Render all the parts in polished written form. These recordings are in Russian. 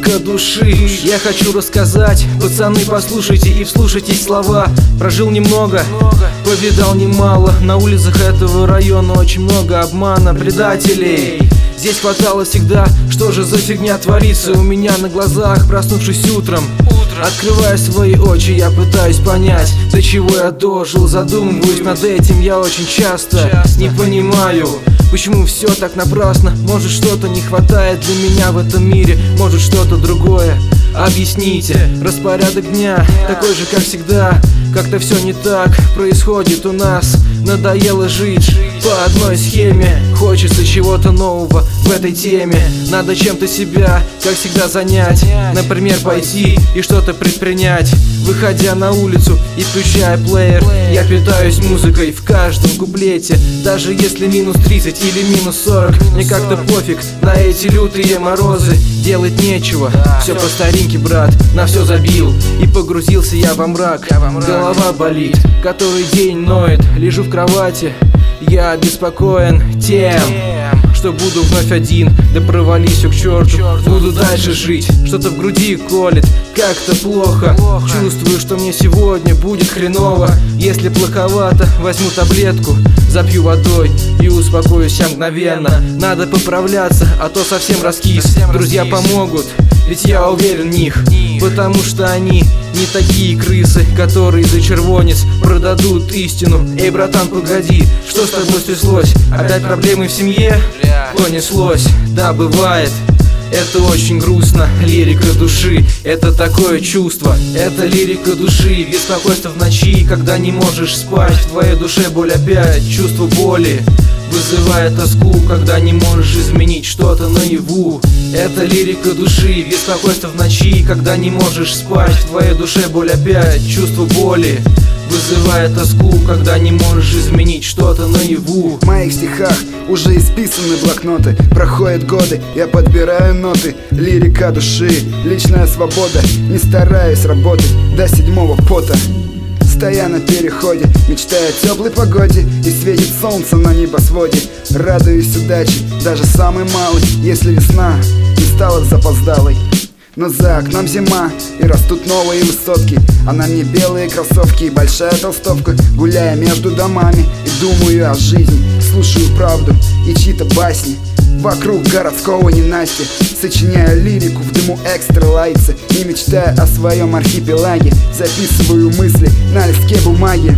лирика души. Я хочу рассказать, пацаны, послушайте и вслушайтесь слова. Прожил немного, повидал немало. На улицах этого района очень много обмана, предателей. Здесь хватало всегда, что же за фигня творится у меня на глазах. Проснувшись утром, открывая свои очи, я пытаюсь понять, до чего я дожил. Задумываюсь над этим я очень часто. Не понимаю, почему все так напрасно. Может, что-то не хватает для меня в этом мире, может, что-то другое. Объясните, распорядок дня такой же, как всегда. Как-то все не так происходит у нас. Надоело жить по одной схеме. Хочется чего-то нового в этой теме. Надо чем-то себя, как всегда, занять. Например, пойти и что-то предпринять. Выходя на улицу и включая плеер, я питаюсь музыкой в каждом куплете. Даже если минус 30 или минус 40, мне как-то пофиг на эти лютые морозы. Делать нечего, все по старинке, брат, на все забил. И погрузился я во мрак, голова болит, который день ноет. Лежу в кровати, я обеспокоен тем, что буду вновь один, да провались все к черту. Буду дальше жить, что-то в груди колет, как-то плохо. Чувствую, что мне сегодня будет хреново. Если плоховато, возьму таблетку, запью водой и успокоюсь я мгновенно. Надо поправляться, а то совсем раскис. Друзья помогут, ведь я уверен в них, потому что они не такие крысы, которые за червонец продадут истину. Эй, братан, погоди, что с тобой стряслось? Опять проблемы в семье? Понеслось, да, бывает. Это очень грустно, лирика души, это такое чувство. Это лирика души, беспокойство в ночи, когда не можешь спать. В твоей душе боль опять, чувство боли вызывает тоску, когда не можешь изменить что-то наяву. Это лирика души, беспокойство в ночи, когда не можешь спать. В твоей душе боль опять, чувство боли вызывает тоску, когда не можешь изменить что-то наяву. В моих стихах уже исписаны блокноты. Проходят годы, я подбираю ноты. Лирика души, личная свобода. Не стараюсь работать до 7-го пота. Стоя на переходе, мечтая о теплой погоде, и светит солнце на небосводе. Радуюсь удаче, даже самый малый, если весна не стала запоздалой. Но за окном зима, и растут новые высотки, а на мне белые кроссовки и большая толстовка. Гуляя между домами и думаю о жизни, слушаю правду и чьи-то басни. Вокруг городского ненастья, сочиняю лирику в дыму экстралайца. И мечтая о своем архипелаге, записываю мысли на листке бумаги.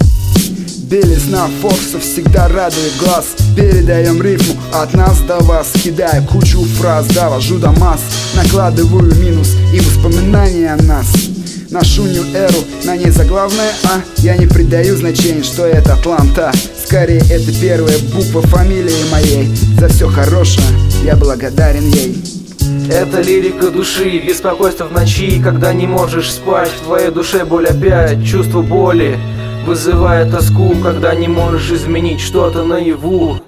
Белизна Фокса всегда радует глаз. Передаем рифму от нас до вас, кидая кучу фраз, довожу до масс. Накладываю минус и воспоминания о нас. Ношу нью-эру, на ней заглавная А. Я не придаю значения, что это Атланта. Скорее, это первая буква фамилии моей. За все хорошее я благодарен ей. Это лирика души, беспокойство в ночи, когда не можешь спать. В твоей душе боль опять, чувство боли вызывает тоску, когда не можешь изменить что-то наяву.